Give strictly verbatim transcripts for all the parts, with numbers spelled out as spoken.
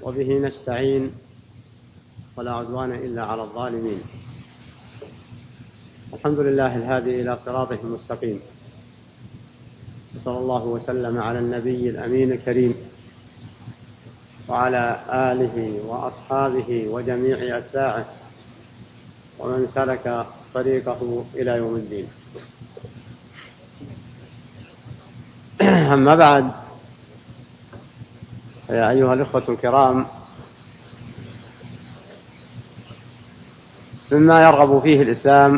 وبه نستعين ولا عدوان إلا على الظالمين. الحمد لله الهادي إلى صراطه المستقيم، صلى الله وسلم على النبي الأمين الكريم وعلى آله وأصحابه وجميع أتباعه ومن سلك طريقه إلى يوم الدين. أما بعد، يا أيها الإخوة الكرام، مما يرغب فيه الإسلام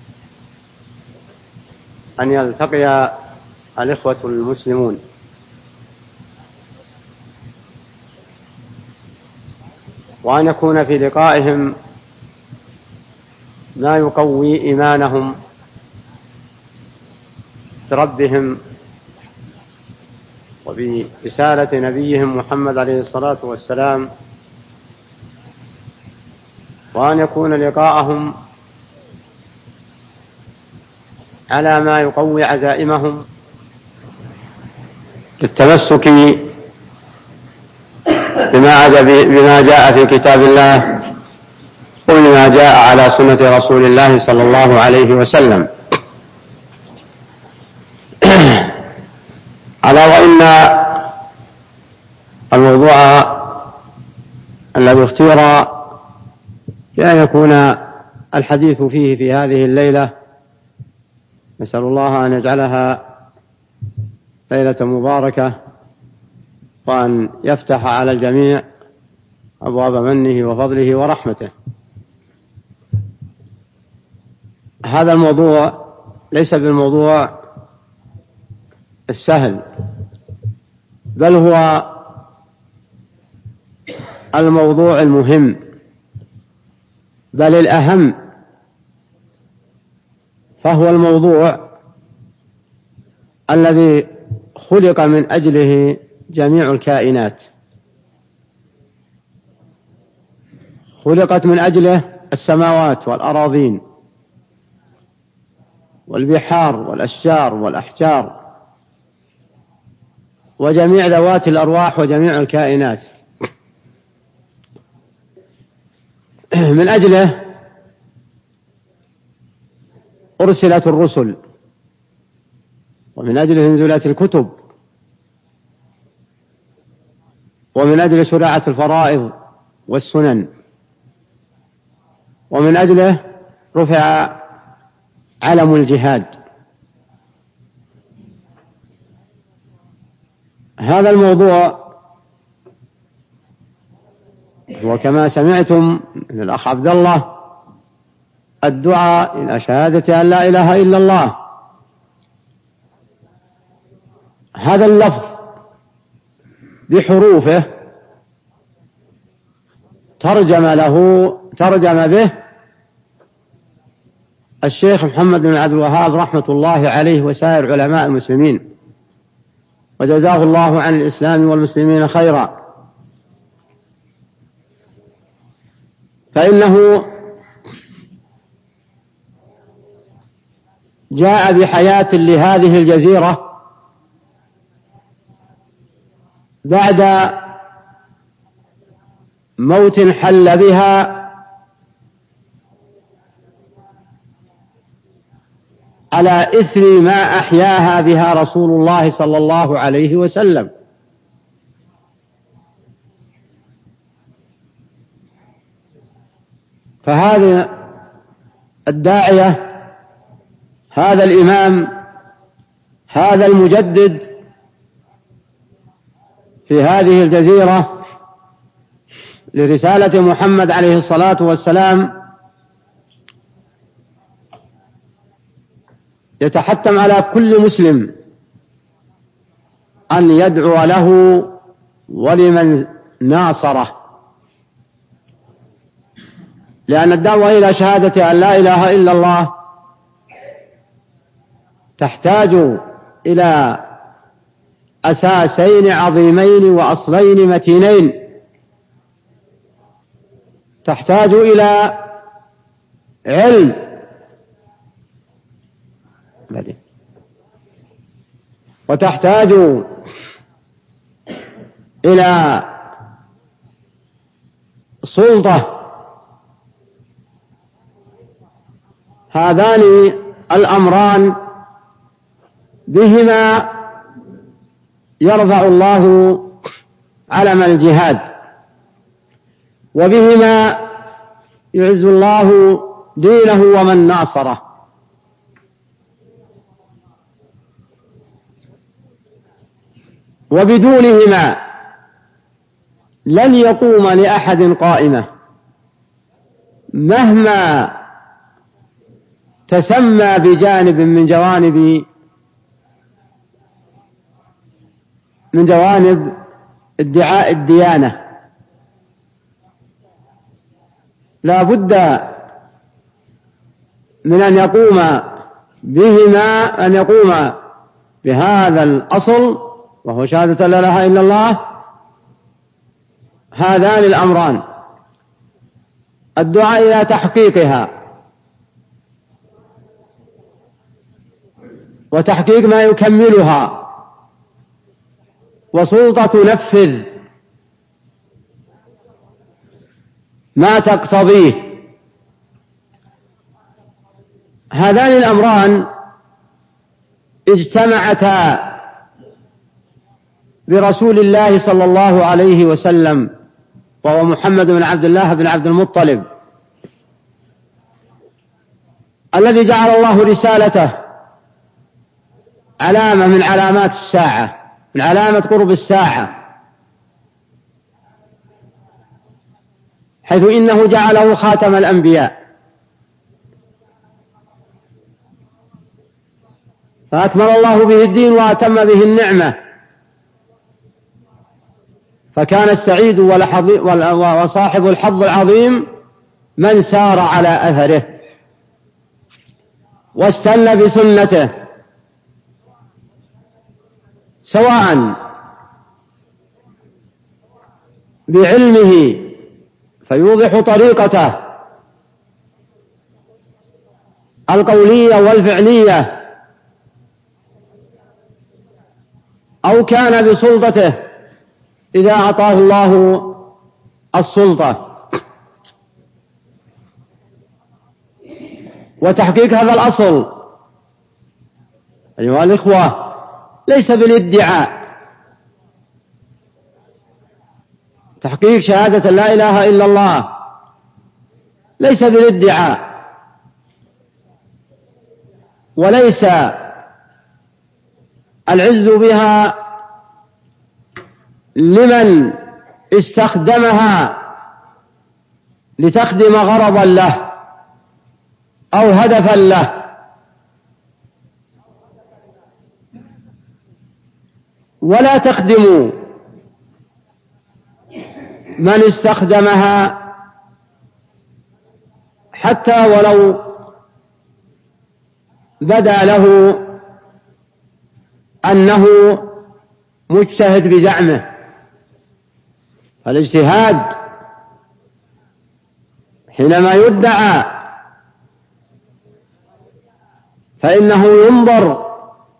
أن يلتقي الإخوة المسلمون وأن يكون في لقائهم ما يقوي إيمانهم بربهم وبرسالة نبيهم محمد عليه الصلاة والسلام، وأن يكون لقاءهم على ما يقوي عزائمهم للتمسك بما جاء في كتاب الله وبما جاء على سنة رسول الله صلى الله عليه وسلم. على وإن الموضوع الذي اختير لأن يكون الحديث فيه في هذه الليلة، نسأل الله أن يجعلها ليلة مباركة وأن يفتح على الجميع أبواب منه وفضله ورحمته. هذا الموضوع ليس بالموضوع السهل، بل هو الموضوع المهم، بل الأهم، فهو الموضوع الذي خلق من أجله جميع الكائنات، خلقت من أجله السماوات والأراضين والبحار والأشجار والأحجار وجميع ذوات الأرواح وجميع الكائنات. من أجله أرسلت الرسل، ومن أجله نزلت الكتب، ومن أجل شريعة الفرائض والسنن، ومن أجله رفع علم الجهاد. هذا الموضوع وكما سمعتم من الأخ عبد الله الدعاء إلى شهادة أن لا إله إلا الله. هذا اللفظ بحروفه ترجم له ترجم به الشيخ محمد بن عبد الوهاب رحمة الله عليه وسائر علماء المسلمين، وجزاه الله عن الإسلام والمسلمين خيرا. فإنه جاء بحياة لهذه الجزيرة بعد موت حل بها على إثر ما أحياها بها رسول الله صلى الله عليه وسلم. فهذا الداعية، هذا الإمام، هذا المجدد في هذه الجزيرة لرسالة محمد عليه الصلاة والسلام، يتحتم على كل مسلم أن يدعو له ولمن ناصره، لأن الدعوة إلى شهادة أن لا إله إلا الله تحتاج إلى أساسين عظيمين وأصلين متينين، تحتاج إلى علم وتحتاج إلى سلطة. هذان الأمران بهما يرفع الله علم الجهاد، وبهما يعز الله دينه ومن ناصره. وبدونهما لن يقوم لأحد قائمة مهما تسمى بجانب من جوانب من جوانب ادعاء الديانة. لا بد من أن يقوم بهما أن يقوم بهذا الأصل وهو شهادة لا إله إلا الله، هذان الأمران: الدعاء إلى تحقيقها وتحقيق ما يكملها، وسلطة تنفذ ما تقتضيه. هذان الأمران اجتمعتا برسول الله صلى الله عليه وسلم، وهو محمد بن عبد الله بن عبد المطلب، الذي جعل الله رسالته علامة من علامات الساعة، من علامة قرب الساعة، حيث إنه جعله خاتم الأنبياء، فأكمل الله به الدين وأتم به النعمة، فكان السعيد وصاحب الحظ العظيم من سار على أثره واستنى بسنته، سواء بعلمه فيوضح طريقته القولية والفعلية، أو كان بسلطته إذا أعطاه الله السلطة. وتحقيق هذا الأصل أيها الإخوة ليس بالادعاء. تحقيق شهادة لا إله إلا الله ليس بالادعاء، وليس العز بها لمن استخدمها لتخدم غرضا له أو هدفا له، ولا تخدم من استخدمها حتى ولو بدا له أنه مجتهد بزعمه. الاجتهاد حينما يدعى فإنه ينظر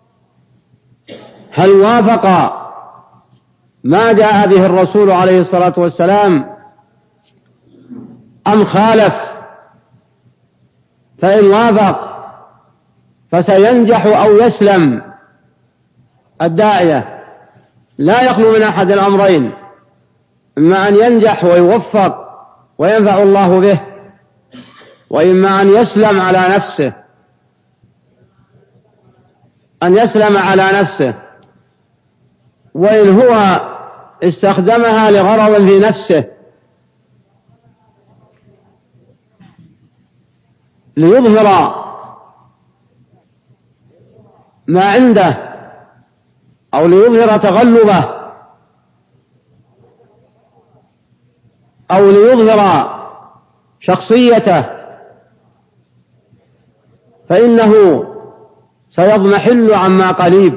هل وافق ما جاء به الرسول عليه الصلاة والسلام أم خالف. فإن وافق فسينجح أو يسلم الداعية، لا يخلو من أحد الأمرين: إما أن ينجح ويوفق وينفع الله به، وإما أن يسلم على نفسه أن يسلم على نفسه وإن هو استخدمها لغرض في نفسه ليظهر ما عنده أو ليظهر تغلبه أو ليظهر شخصيته، فإنه سيضمحل عما قريب.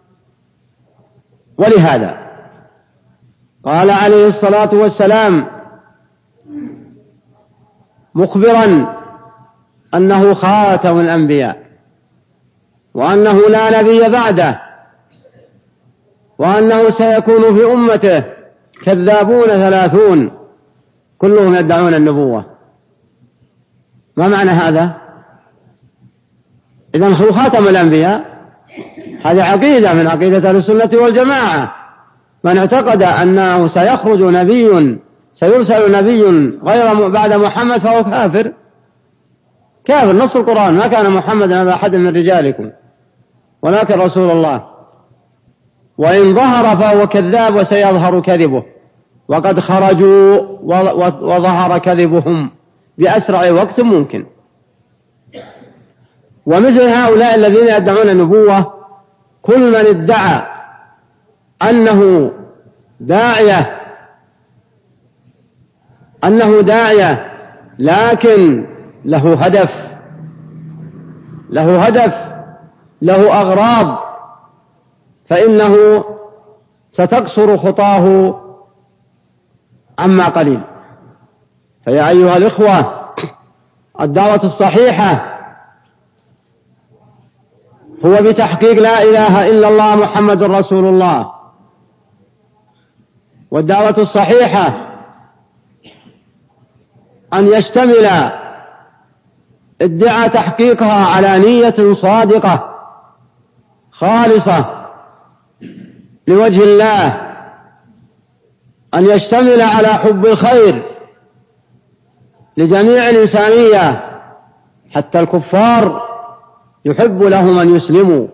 ولهذا قال عليه الصلاة والسلام مخبرا أنه خاتم الأنبياء، وأنه لا نبي بعده، وأنه سيكون في أمته كذابون ثلاثون كلهم يدعون النبوة. ما معنى هذا؟ إذن هو خاتم الأنبياء، هذه عقيدة من عقيدة أهل السنة والجماعة. من اعتقد أنه سيخرج نبي سيرسل نبي غير بعد محمد فهو كافر. كافر. نص القرآن: ما كان محمد أبا أحد من رجالكم ولكن رسول الله، وإن ظهر فهو كذاب وسيظهر كذبه، وقد خرجوا وظهر كذبهم بأسرع وقت ممكن. ومثل هؤلاء الذين يدعون النبوة كل من ادعى أنه داعية أنه داعية لكن له هدف له هدف له أغراض، فإنه ستقصر خطاه عما قليل. فيا أيها الإخوة، الدعوة الصحيحة هو بتحقيق لا إله إلا الله محمد رسول الله. والدعوة الصحيحة أن يشتمل ادعاء تحقيقها على نية صادقة خالصة لوجه الله، أن يشتمل على حب الخير لجميع الإنسانية حتى الكفار يحب لهم أن يسلموا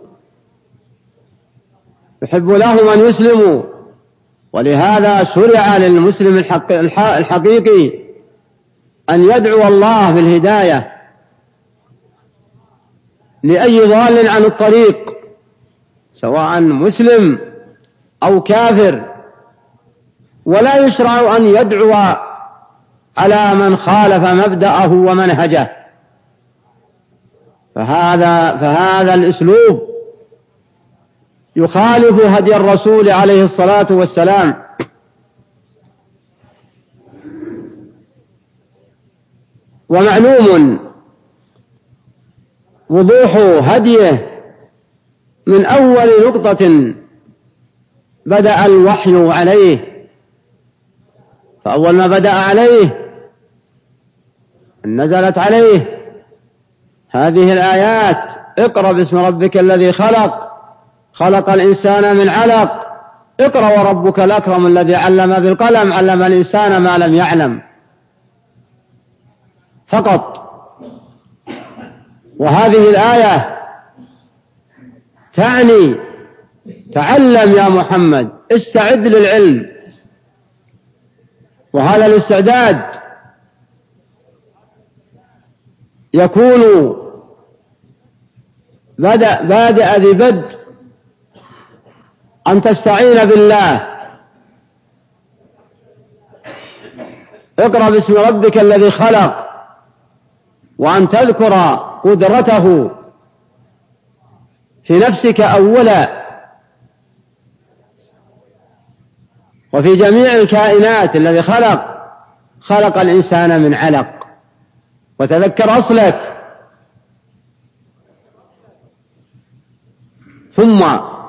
يحب لهم أن يسلموا ولهذا شرع للمسلم الحقيقي أن يدعو الله بالهداية لأي ضال عن الطريق، سواء مسلم أو كافر، ولا يشرع أن يدعو على من خالف مبدأه ومنهجه. فهذا, فهذا الأسلوب يخالف هدي الرسول عليه الصلاة والسلام. ومعلوم وضوح هديه من أول نقطة بدأ الوحي عليه. فأول ما بدأ عليه نزلت عليه هذه الآيات: اقرأ باسم ربك الذي خلق خلق الإنسان من علق اقرأ وربك الأكرم الذي علم بالقلم علم الإنسان ما لم يعلم. فقط. وهذه الآية تعني تعلم يا محمد، استعد للعلم. وهذا الاستعداد يكون بدأ بادئ ذي بدء أن تستعين بالله. اقرأ باسم ربك الذي خلق، وأن تذكر قدرته في نفسك أولا وفي جميع الكائنات. الذي خلق خلق الإنسان من علق. وتذكر أصلك، ثم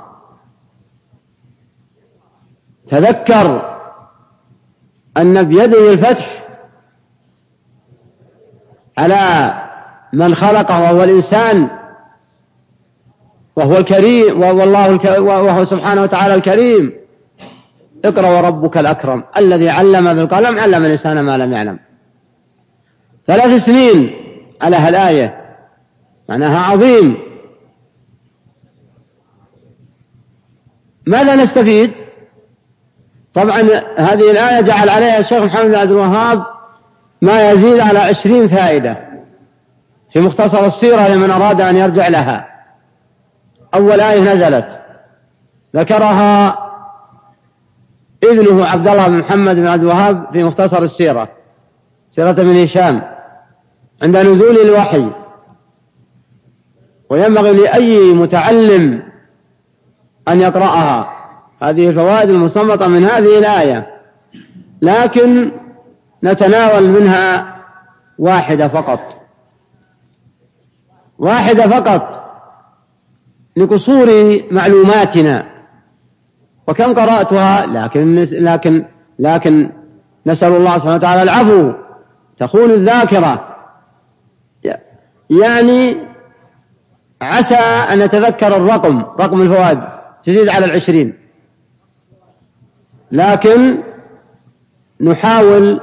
تذكر أن بيده الفتح على من خلقه وهو الإنسان، وهو الكريم، وهو الله وهو سبحانه وتعالى الكريم. اقرأ وربك الأكرم الذي علم بالقلم علم الإنسان ما لم يعلم. ثلاث سنين على هالآية، معناها عظيم. ماذا نستفيد؟ طبعا هذه الآية جعل عليها الشيخ محمد بن عبد الوهاب ما يزيد على عشرين فائدة في مختصر السيرة لمن أراد أن يرجع لها. أول آية نزلت ذكرها ابنه عبد الله بن محمد بن عبد الوهاب في مختصر السيرة، سيرة ابن هشام، عند نزول الوحي. وينبغي لأي متعلم أن يقرأها. هذه الفوائد المستنبطة من هذه الآية، لكن نتناول منها واحدة فقط واحدة فقط لقصور معلوماتنا. وكم قرأتها، لكن لكن لكن نسأل الله سبحانه وتعالى العفو، تخون الذاكرة، يعني عسى أن نتذكر الرقم، رقم الفوائد تزيد على العشرين، لكن نحاول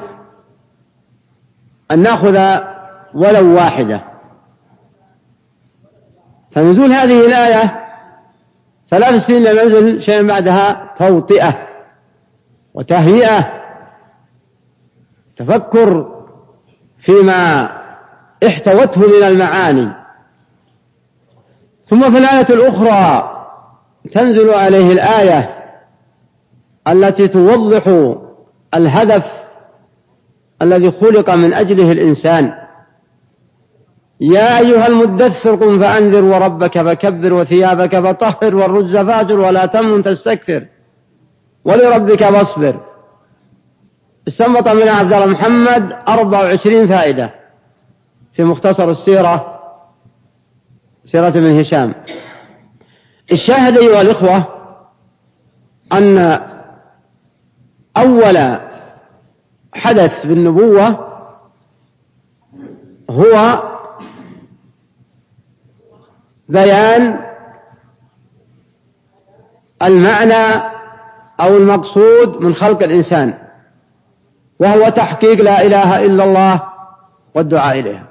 أن نأخذ ولو واحدة. فنزول هذه الآية ثلاث سنين لم ينزل شيئا بعدها توطئة وتهيئة، تفكر فيما احتوته من المعاني. ثم في الآية الأخرى تنزل عليه الآية التي توضح الهدف الذي خلق من أجله الإنسان: يا أيها المدثر قم فأنذر وربك فكبر وثيابك فطهر والرجز فاهجر ولا تمنن تستكثر ولربك فاصبر. استنبط من عبد الله محمد أربع وعشرين فائدة في مختصر السيرة، سيرة ابن هشام. الشاهد أيها الإخوة أن أول حدث بالنبوة هو بيان المعنى أو المقصود من خلق الإنسان، وهو تحقيق لا إله إلا الله والدعاء إليها،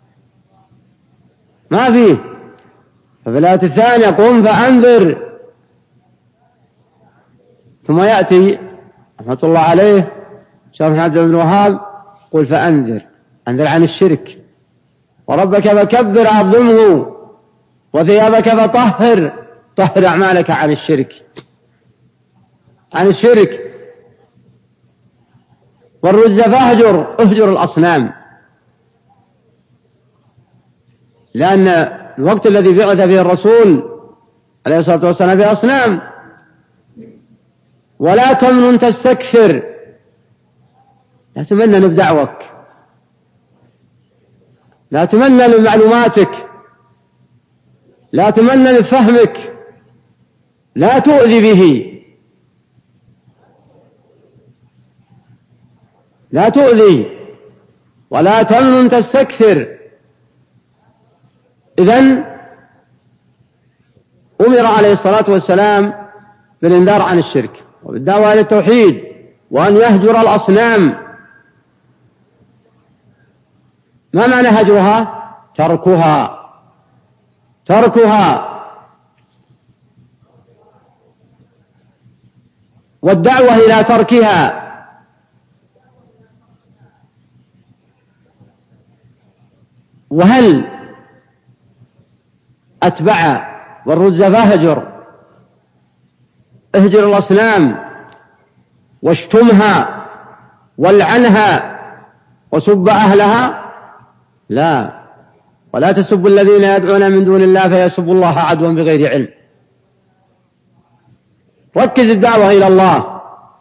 ما فيه. ففي الآية الثانية قم فأنذر، ثم يأتي رحمة الله عليه شيخ محمد بن الوهاب قل فأنذر، أنذر عن الشرك، وربك فكبر عظمه، وثيابك فطهر، طهر أعمالك عن الشرك، عن الشرك، والرجز فاهجر، اهجر الأصنام، لأن الوقت الذي بعث فيه الرسول عليه الصلاة والسلام فيه أصنام. ولا تمنن تستكثر، لا تمنن بدعوك، لا تمنن بمعلوماتك، لا تمنن بفهمك، لا تؤذي به، لا تؤذي، ولا تمنن تستكثر. إذن أمر عليه الصلاة والسلام بالإنذار عن الشرك وبالدعوة إلى التوحيد، وأن يهجر الأصنام. ما معنى هجرها؟ تركها، تركها. والدعوة إلى تركها. وهل أتبع والرجز فاهجر، اهجر الأصنام واشتمها والعنها وسب أهلها؟ لا، ولا تسبوا الذين يدعون من دون الله فيسبوا الله عدوا بغير علم. ركز الدعوة إلى الله،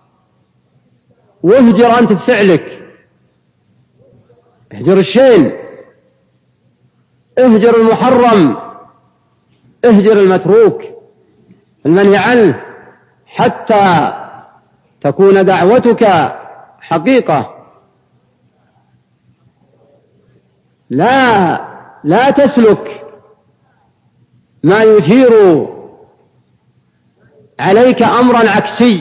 واهجر أنت بفعلك، اهجر الشين، اهجر المحرم، اهجر المتروك المنهي عنه، حتى تكون دعوتك حقيقة. لا لا تسلك ما يثير عليك أمرا عكسي.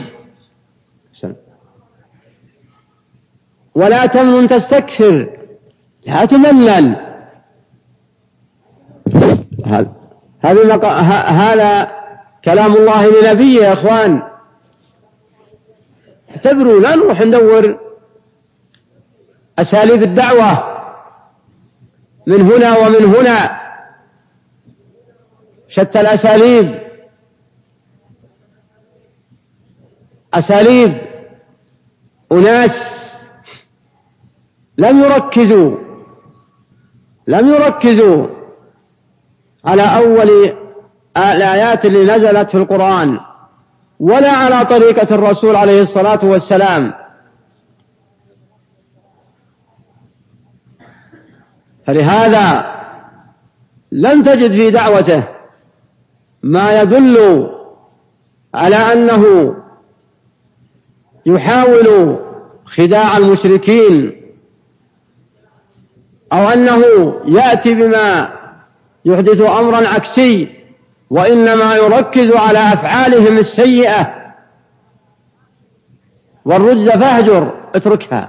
ولا تمنن تستكثر، لا تمنن. هذا كلام الله لنبيه يا أخوان. اعتبروا، لا نروح ندور أساليب الدعوة من هنا ومن هنا، شتى الأساليب، أساليب أناس لم يركزوا لم يركزوا على أول الآيات اللي نزلت في القرآن، ولا على طريقة الرسول عليه الصلاة والسلام. فلهذا لم تجد في دعوته ما يدل على أنه يحاول خداع المشركين أو أنه يأتي بما يحدث أمرا عكسي، وإنما يركز على أفعالهم السيئة. والرجز فاهجر، اتركها،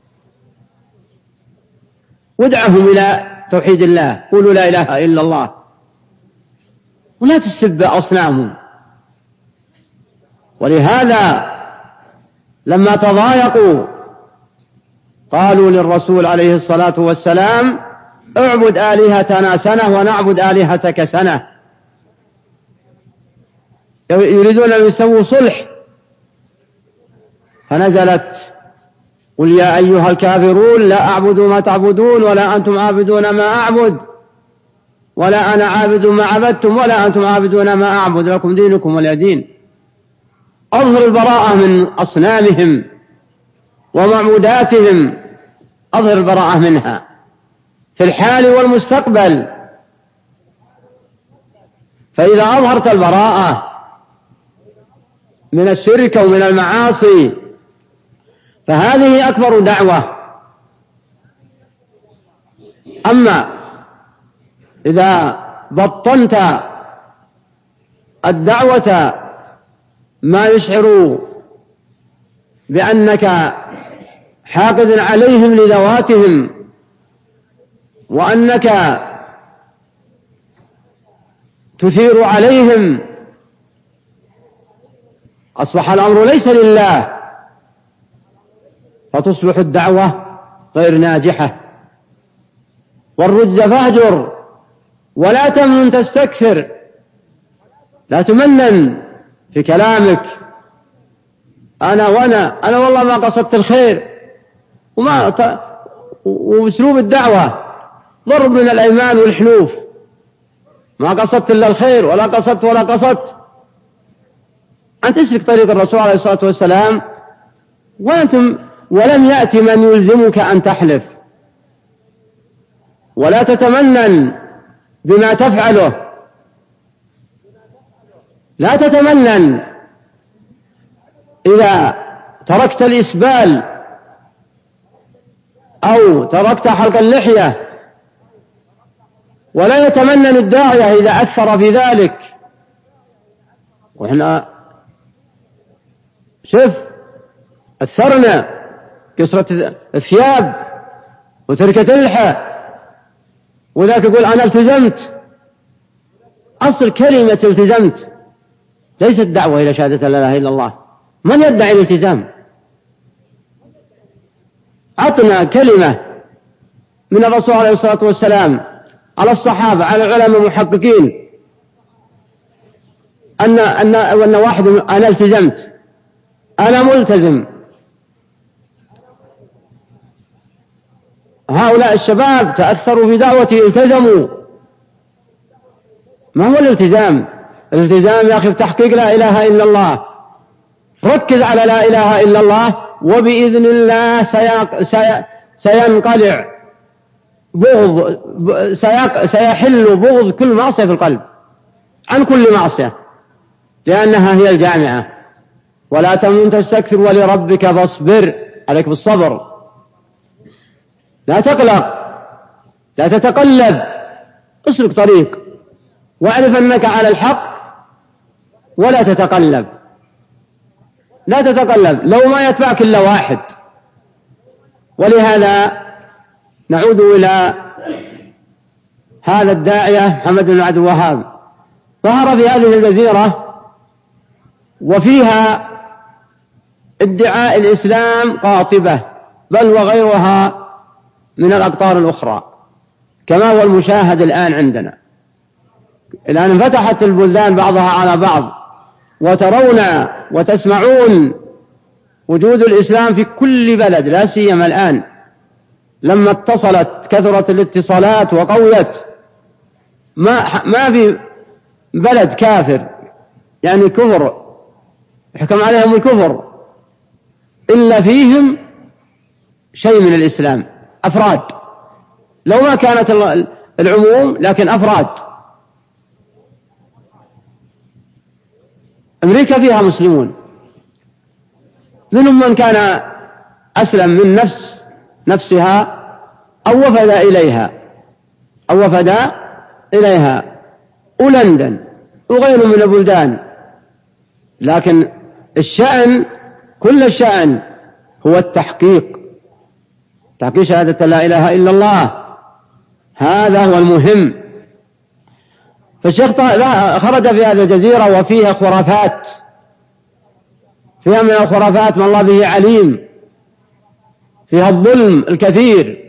وادعهم إلى توحيد الله، قولوا لا إله إلا الله، ولا تسب أصنامهم. ولهذا لما تضايقوا قالوا للرسول عليه الصلاة والسلام اعبد آلهتنا سنة ونعبد آلهتك سنة، يريدون أن يسووا صلح. فنزلت قل يا أيها الكافرون لا أعبد ما تعبدون ولا أنتم عابدون ما أعبد ولا أنا عابد ما عبدتم ولا أنتم عابدون ما أعبد، لكم دينكم ولي دين. أظهر البراءة من أصنامهم ومعبوداتهم، أظهر البراءة منها في الحال والمستقبل. فإذا أظهرت البراءة من الشرك ومن المعاصي فهذه أكبر دعوة. أما إذا بطنت الدعوة ما يشعر بأنك حاقد عليهم لذواتهم وأنك تثير عليهم، أصبح الأمر ليس لله، فتصبح الدعوة غير ناجحة. والرجز فاهجر ولا تمنن تستكثر، لا تمنن في كلامك، أنا وأنا أنا والله ما قصدت الخير، وما ت... وأسلوب الدعوة ضرب من الأيمان والحلوف، ما قصدت إلا الخير ولا قصدت ولا قصدت. أن تسلك طريق الرسول عليه الصلاة والسلام وأنتم ولم يأتي من يلزمك أن تحلف، ولا تتمنن بما تفعله، لا تتمنن إذا تركت الإسبال أو تركت حلق اللحية، ولا يتمنن الداعية إذا أثر في ذلك. وإحنا شوف أثرنا كسرة الثياب وتركة اللحى، وذاك يقول أنا التزمت. أصل كلمة التزمت ليست دعوة إلى شهادة لا إله إلا الله. من يدعي الالتزام؟ عطنا كلمة من الرسول عليه الصلاة والسلام على الصحابة على العلماء المحققين أن أن أن واحد أنا التزمت، أنا ملتزم. هؤلاء الشباب تأثروا بدعوتي التزموا. ما هو الالتزام؟ الالتزام يا أخي بتحقيق لا إله إلا الله. ركز على لا إله إلا الله، وبإذن الله سينقلع بغض سيحل بغض كل معصية في القلب عن كل معصية، لأنها هي الجامعة. ولا تمنن تستكثر ولربك فاصبر، عليك بالصبر، لا تقلق، لا تتقلب، اسلك طريق واعرف أنك على الحق ولا تتقلب، لا تتقلب لو ما يتبعك إلا واحد. ولهذا نعود إلى هذا الداعية محمد بن عبد الوهاب. ظهر في هذه الجزيرة وفيها ادعاء الإسلام قاطبة، بل وغيرها من الأقطار الأخرى، كما هو المشاهد الآن عندنا. الآن انفتحت البلدان بعضها على بعض، وترون وتسمعون وجود الإسلام في كل بلد، لا سيما الآن لما اتصلت كثرت الاتصالات وقويت. ما ما في بلد كافر يعني كفر يحكم عليهم الكفر إلا فيهم شيء من الإسلام، أفراد، لو ما كانت العموم لكن أفراد. أمريكا فيها مسلمون، منهم من كان أسلم من نفس نفسها أو وفد إليها أو وفد إليها ولندن وغيره من البلدان. لكن الشأن كل الشأن هو التحقيق، تحقيق شهادة لا إله إلا الله، هذا هو المهم. فالشيخ خرج في هذه الجزيرة وفيها خرافات، فيها من الخرافات ما الله به عليم، فيها الظلم الكثير،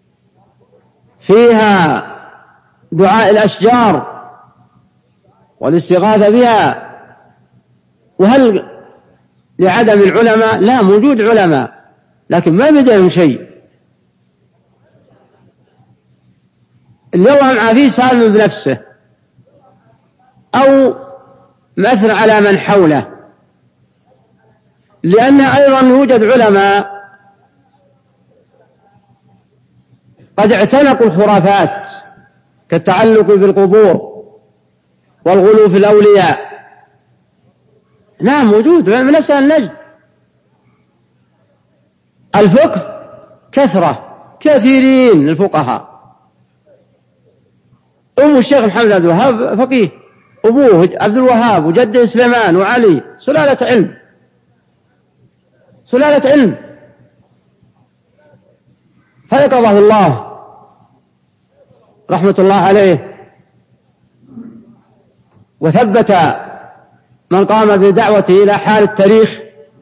فيها دعاء الأشجار والاستغاثة بها. وهل لعدم العلماء؟ لا، موجود علماء لكن ما بدهم شيء. اليوم عافيه سالم بنفسه أو مثل على من حوله، لأن أيضا يوجد علماء قد اعتنقوا الخرافات كالتعلق بالقبور والغلو في الأولياء. نعم موجود من أسأل النجد. الفقه كثرة، كثيرين الفقهاء. أم الشيخ محمد عبد الوهاب فقيه، أبوه عبد الوهاب وجده سليمان وعلي، سلالة علم، سلالة علم. فيقظه الله رحمة الله عليه وثبت من قام بدعوته إلى حال التاريخ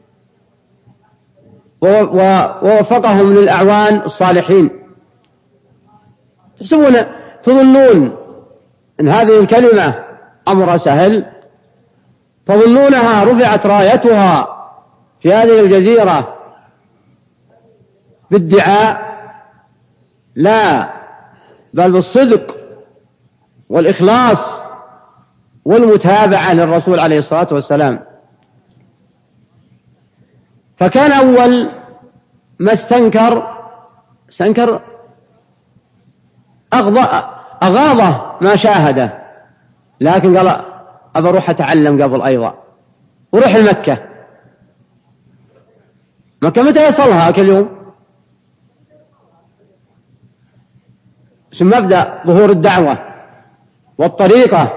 ووفقهم للأعوان الصالحين. تحسبون تظنون أن هذه الكلمة أمر سهل؟ تظنونها رفعت رايتها في هذه الجزيرة بالدعاء؟ لا، بل بالصدق والإخلاص والمتابعة للرسول عليه الصلاة والسلام. فكان أول ما استنكر استنكر أغاضه ما شاهده، لكن قال أبى أروح أتعلم قبل أيضا، وروح المكة. مكة متى يصلها كل يوم؟ ثم مبدأ ظهور الدعوة والطريقة.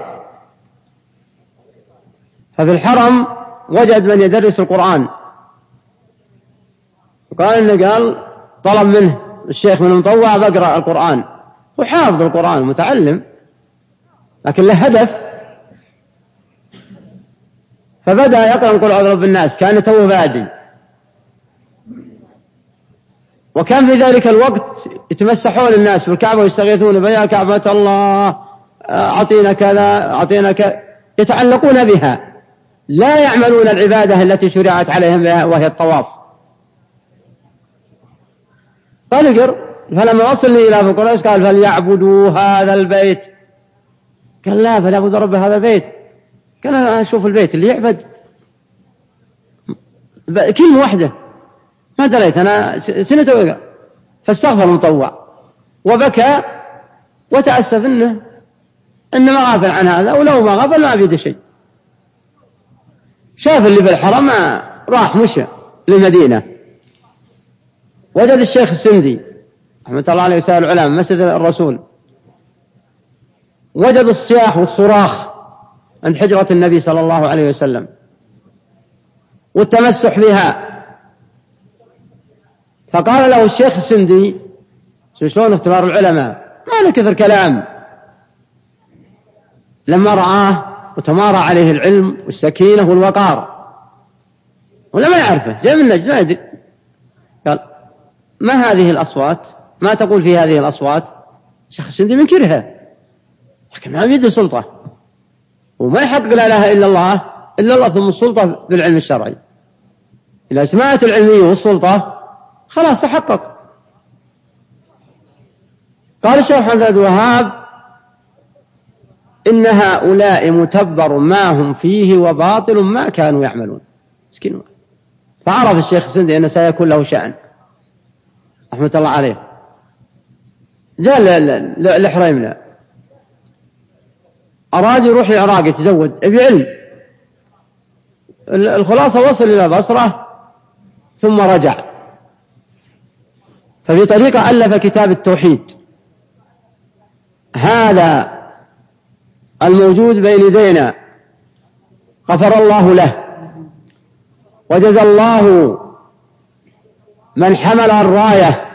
ففي الحرم وجد من يدرس القرآن، وقال إنه قال طلب منه الشيخ من المطوع بقرأ القرآن، وحافظ القرآن متعلم لكن له هدف. فبدأ يقرأ قل أعوذ برب الناس كان توه بادي، وكان في ذلك الوقت يتمسحون الناس بالكعبة ويستغيثون بها كعبة الله أعطينا كذا أعطينا كذا، يتعلقون بها، لا يعملون العبادة التي شرعت عليهم بها وهي الطواف. قال اقر. فلما وصلني إلى قريش قال فليعبدوا هذا البيت. قال لا، فليعبدوا رب هذا البيت. قال أنا أشوف البيت اللي يعبد كلمة واحدة ما دريت أنا سنة وقع. فاستغفر المطوع وبكى وتأسف إنه إنه ما غافل عن هذا، ولو ما غافل ما بيده شيء. شاف اللي بالحرم راح مشى للمدينة، وجد الشيخ السندي رحمة الله عليه وسائر العلماء مسجد الرسول، وجد الصياح والصراخ عند حجرة النبي صلى الله عليه وسلم والتمسح بها. فقال له الشيخ السندي شلون اختبار العلماء ما له كثر كلام، لما رآه وتمارى عليه العلم والسكينة والوقار، ولا ما يعرفه جاء من نجد ما يدري. قال ما هذه الأصوات؟ ما تقول في هذه الأصوات؟ الشيخ السندي منكرها لكن ما بيده سلطة، وما يحقق لا إله إلا الله إلا الله ثم السلطة بالعلم الشرعي. إذا سمعت العلمية والسلطة خلاص تحقق. قال الشيخ محمد عبد الوهاب إن هؤلاء متبر ما هم فيه وباطل ما كانوا يعملون. مسكين. فعرف الشيخ السندي أنه سيكون له شأن رحمة الله عليه. جاء لحريمنا أراد يروح العراق يتزوج أبي علم. الخلاصة وصل إلى بصرة ثم رجع ففي طريقة ألف كتاب التوحيد، هذا الموجود بين يدينا، غفر الله له وجزى الله من حمل الراية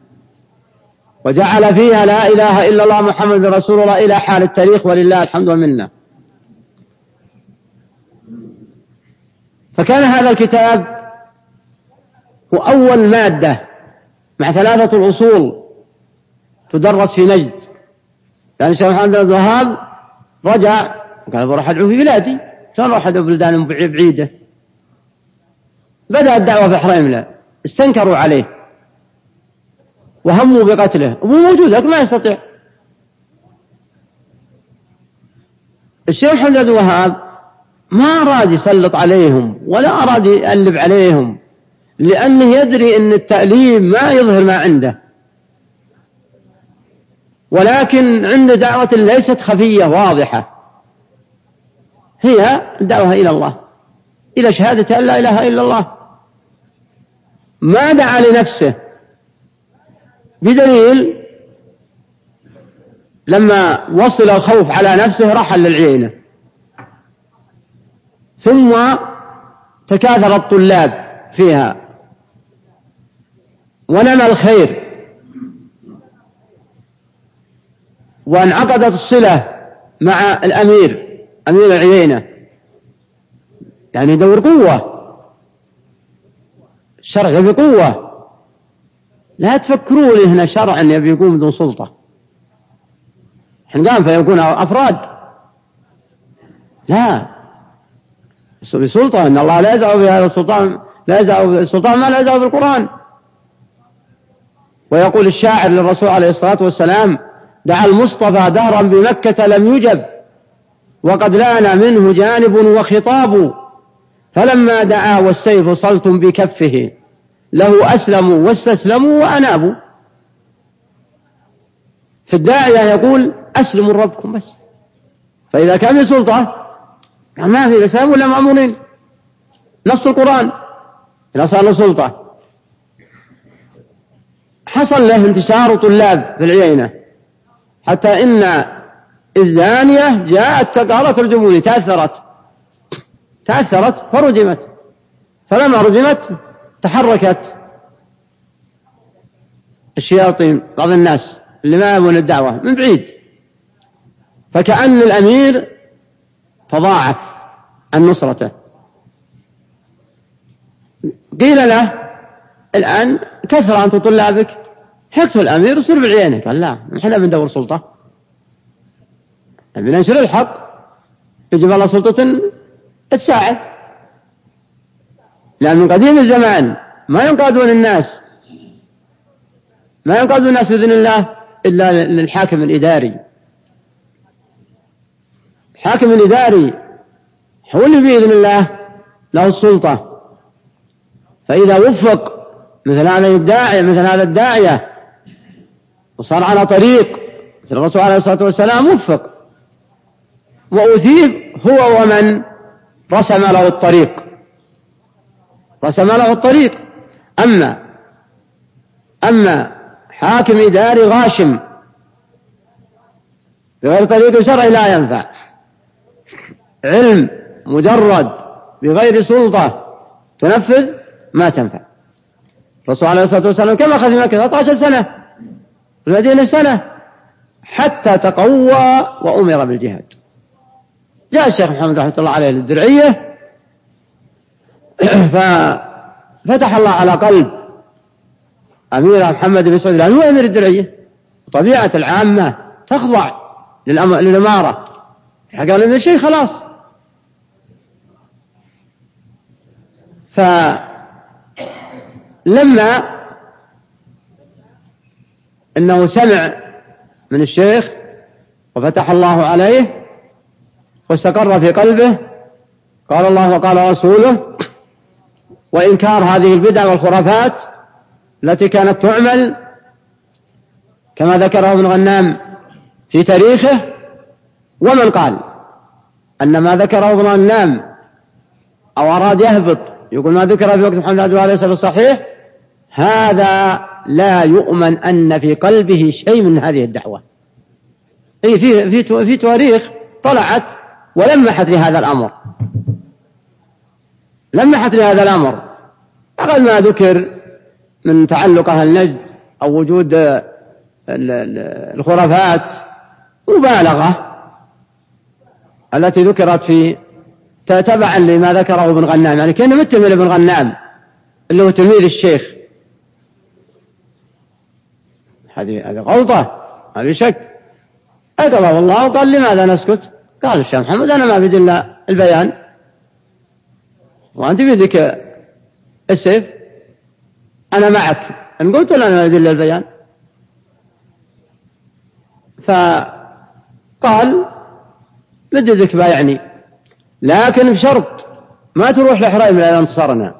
وجعل فيها لا إله إلا الله محمد رسول الله إلى حال التاريخ، ولله الحمد والمنة. فكان هذا الكتاب هو أول مادة مع ثلاثة الأصول تدرس في نجد، لأن الشيخ محمد بن الوهاب رجع قال بروح أدعو في بلادي، شلون أروح أدعو بلدان بعيدة؟ بدأ الدعوة في حريملة، استنكروا عليه وهموا بقتله، أبوه موجود لكن ما يستطيع. الشيخ محمد بن الوهاب ما أراد يسلط عليهم ولا أراد يألب عليهم، لأنه يدري أن التأليم ما يظهر ما عنده، ولكن عنده دعوة ليست خفية واضحة، هي الدعوة إلى الله، إلى شهادة أن لا إله إلا الله. ما دعا لنفسه، بدليل لما وصل الخوف على نفسه رحل للعيينة، ثم تكاثر الطلاب فيها ونمى الخير وانعقدت الصلة مع الأمير أمير العيينة، يعني دور قوة، الشرع يبي قوة، لا تفكروا هنا شرعا يبي يقوم بدون سلطة، حين قام فيكون أفراد، لا بسلطة، إن الله لا يزع بهذا السلطان، لا يزع بالسلطان ما لا يزع بالقرآن. ويقول الشاعر للرسول عليه الصلاة والسلام: دعا المصطفى دهرا بمكة لم يجب، وقد لان منه جانب وخطاب، فلما دعا والسيف صلت بكفه له أسلموا واستسلموا وأنابوا. في الداعية يقول أسلموا ربكم بس، فإذا كان في سلطة ما في إسلام ولا مأمورين، نص القرآن إذا صار له سلطة. حصل له انتشار طلاب في العيينة، حتى إن الزانية جاءت قالت ارجموني، تأثرت تأثرت فرجمت، فلما رجمت تحركت الشياطين بعض الناس اللي ما يبون الدعوة من بعيد، فكأن الأمير تضاعف عن نصرته. قيل له الآن كثر أنت طلابك، حكتوا الأمير وصير بالعينة، قال لا نحن بندور سلطة، بننشر الحق، يجب الله سلطة تساعد، لأن من قديم الزمان ما ينقادون الناس ما ينقادون الناس بإذن الله إلا للحاكم الإداري. الحاكم الإداري هو اللي بإذن الله له السلطة، فإذا وفق مثل هذا الداعية مثل هذا الداعية وصار على طريق مثل الرسول عليه الصلاة والسلام، وفق وأثيب هو ومن رسم له الطريق رسم له الطريق. أما أما حاكم إداري غاشم بغير طريق شرعي لا ينفع، علم مجرد بغير سلطة تنفذ ما تنفع. الرسول عليه الصلاة والسلام كما أخذ في مكة ثلاثة عشر سنة، في المدينة سنة، حتى تقوى وأمر بالجهاد. جاء الشيخ محمد رحمة الله عليه للدرعية ففتح الله على قلب أمير محمد بن سعود، لأنه هو أمير الدرعية، طبيعة العامة تخضع للإمارة، قال من الشيء خلاص. فلما أنه سمع من الشيخ وفتح الله عليه واستقر في قلبه قال الله وقال رسوله، وإنكار هذه البدع والخرافات التي كانت تعمل كما ذكره ابن غنام في تاريخه. ومن قال أن ما ذكره ابن غنام أو أراد يهبط يقول ما ذكر في وقت محمد عليه الصلاة والسلام صحيح، هذا لا يؤمن أن في قلبه شيء من هذه الدعوة. أي في في في تواريخ طلعت ولمحت لهذا الأمر، لمحت لهذا الأمر أقل ما ذكر من تعلق أهل نجد أو وجود الخرافات مبالغة التي ذكرت في تبعا لما ذكره ابن غنام، يعني كان متهم ابن غنام اللي هو تلميذ الشيخ. هذه هذه غلطة، هذه شك. أقضى الله وقال لماذا نسكت؟ قال الشيخ محمد أنا ما بدي إلا البيان وأنت بدك السيف، أنا معك إن قلت لنا ما بدي إلا البيان. فقال بدي ذك بايعني لكن بشرط ما تروح لحريم إذا انتصرنا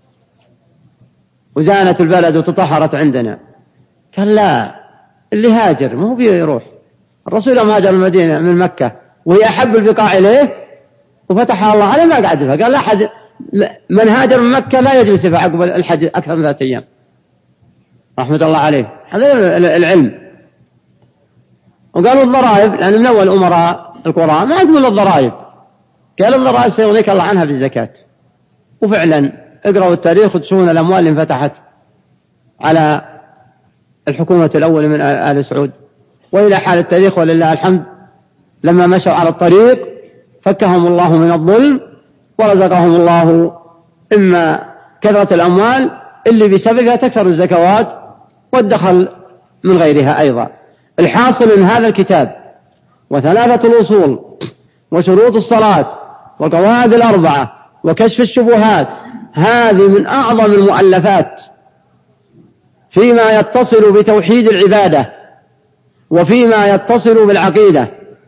وزانت البلد وتطهرت عندنا. قال لا، اللي هاجر ما هو بيروح، الرسول يوم هاجر المدينة من مكة وهي أحب البقاع إليه وفتحها الله عليه ما قعد فيها. قال لا أحد من هاجر من مكة لا يجلس في عقب الحج أكثر من ثلاثة أيام رحمة الله عليه. هذا العلم. وقالوا الضرائب، لأن من أول أمراء القرى ما عندهم الضرائب، قال الضرائب سيغنيك الله عنها بالزكاة. وفعلا اقرأوا التاريخ وتشوفون الأموال اللي انفتحت على الحكومة الأول من آل سعود. وإلى حال التاريخ ولله الحمد لما مشوا على الطريق فكهم الله من الظلم ورزقهم الله إما كثرة الأموال اللي بسببها تكثر الزكوات والدخل من غيرها أيضا. الحاصل من هذا الكتاب وثلاثة الأصول وشروط الصلاة والقواعد الأربعة وكشف الشبهات هذه من أعظم المؤلفات فيما يتصل بتوحيد العبادة وفيما يتصل بالعقيدة.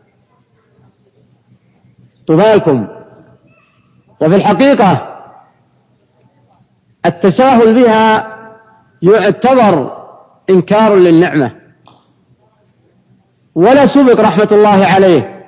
طبالكم. وفي الحقيقة التساهل بها يعتبر إنكار للنعمة، ولا سبق رحمة الله عليه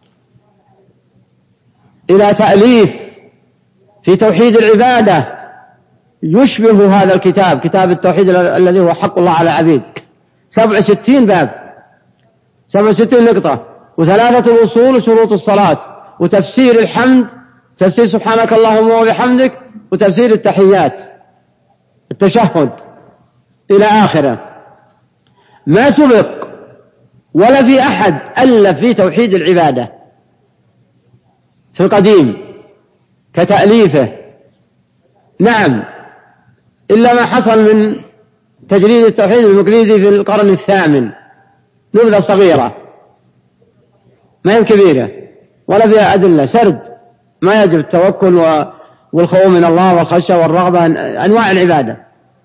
إلى تأليف في توحيد العبادة يشبه هذا الكتاب، كتاب التوحيد الذي هو حق الله على العبيد. سبع وستين باب، سبع وستين نقطة، وثلاثة الأصول وشروط الصلاة، وتفسير الحمد، تفسير سبحانك اللهم وبحمدك، وتفسير التحيات، التشهد إلى آخره. ما سبق ولا في أحد ألف في توحيد العبادة في القديم كتأليفه، نعم، إلا ما حصل من تجريد التوحيد المقليدي في القرن الثامن، نبذة صغيرة ما هي كبيرة ولا فيها أدلة، سرد ما يجب التوكل والخوف من الله والخشية والرغبة، أنواع العبادة.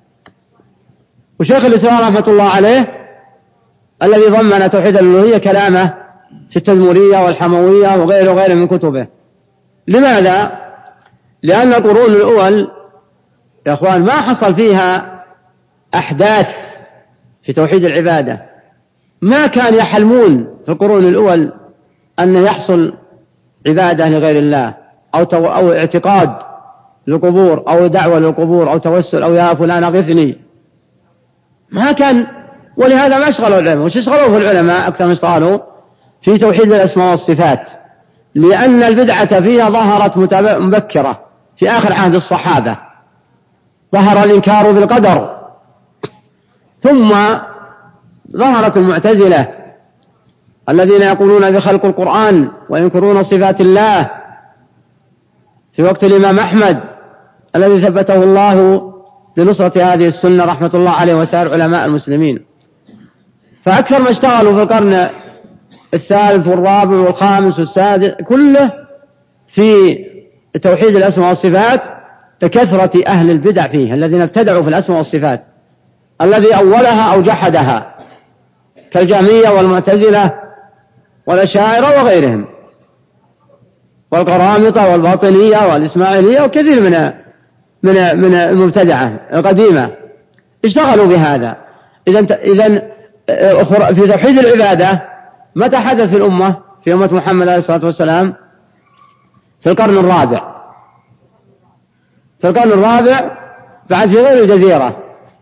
وشيخ الإسلام رحمة الله عليه الذي ضمن توحيد الألوهية كلامه في التدمرية والحموية وغيره وغيره من كتبه. لماذا؟ لأن القرون الأول يا أخوان ما حصل فيها أحداث في توحيد العبادة، ما كان يحلمون في القرون الأول أن يحصل عبادة لغير الله أو, تو أو اعتقاد للقبور أو دعوة للقبور أو توسل أو يا فلان أغثني، ما كان. ولهذا ما اشغلوا العلماء، وش اشغلوا في العلماء أكثر من اشتغلوا في توحيد الأسماء والصفات، لأن البدعة فيها ظهرت مبكرة في آخر عهد الصحابة، ظهر الإنكار بالقدر، ثم ظهرت المعتزلة الذين يقولون بخلق القرآن وينكرون صفات الله في وقت الإمام أحمد الذي ثبته الله لنصرة هذه السنة رحمة الله عليه وسائر علماء المسلمين. فأكثر ما اشتغلوا في القرن الثالث والرابع والخامس والسادس كله في توحيد الأسماء والصفات لكثرة أهل البدع فيه الذين ابتدعوا في الأسماء والصفات، الذي أولها أو جحدها كالجهمية والمعتزلة والأشاعرة وغيرهم والقرامطة والباطنية والإسماعيلية وكثير من من من المبتدعة القديمة اشتغلوا بهذا. إذن إذن في توحيد العبادة متى حدث في الأمة في أمة محمد عليه الصلاة والسلام؟ في القرن الرابع، في القرن الرابع بعد في غير الجزيرة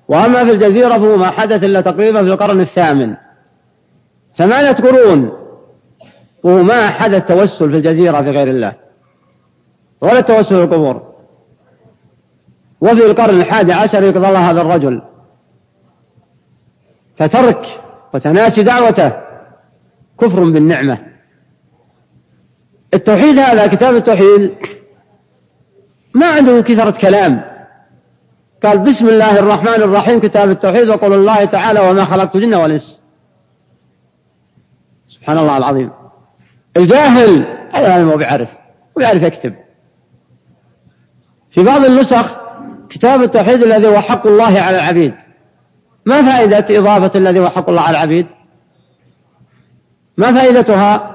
وأما في الجزيرة فهو ما حدث إلا تقريبا في القرن الثامن، ثمانية قرون وهو ما حدث توسل في الجزيرة في غير الله ولا التوسل في القبور. وفي القرن الحادي عشر يقضى الله هذا الرجل فترك وتناسي دعوته كفر بالنعمة. التوحيد هذا كتاب التوحيد ما عنده كثرة كلام، قال بسم الله الرحمن الرحيم كتاب التوحيد وقول الله تعالى وما خلقت الجن والإنس. سبحان الله العظيم. الجاهل هذا ما بيعرف ويعرف يكتب. في بعض النسخ كتاب التوحيد الذي هو حق الله على العبيد. ما فائدة إضافة الذي هو حق الله على العبيد؟ ما فائدتها؟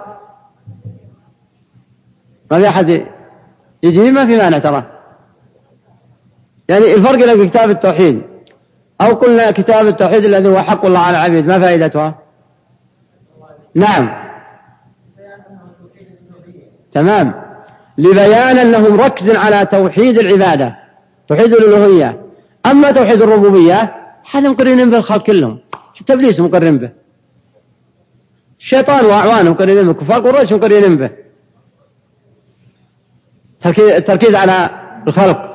ما في أحد يجي ما في معنى ترى. يعني الفرق بين كتاب التوحيد أو قلنا كتاب التوحيد الذي هو حق الله على العبيد ما فائدتها؟ نعم تمام، لبيان أنهم ركز على توحيد العبادة توحيد الألوهية. أما توحيد الربوبية هذا مقرين به الخلق كلهم، حتى إبليس مقرن به، الشيطان وأعوانه مقرنين به، كفار قريش مقرنين به، التركيز على الخلق.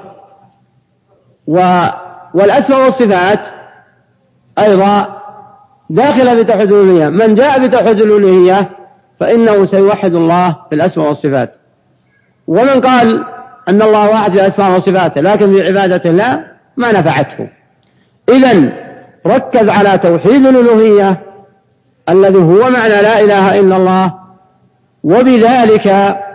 والأسماء والصفات أيضا داخلة بتوحيد الألوهية. من جاء بتوحيد الألوهية فإنه سيوحد الله في الأسماء والصفات، ومن قال أن الله واحد في أسماء وصفاته لكن في عبادته لا ما نفعته. إذن ركز على توحيد الألوهية الذي هو معنى لا إله إلا الله، وبذلك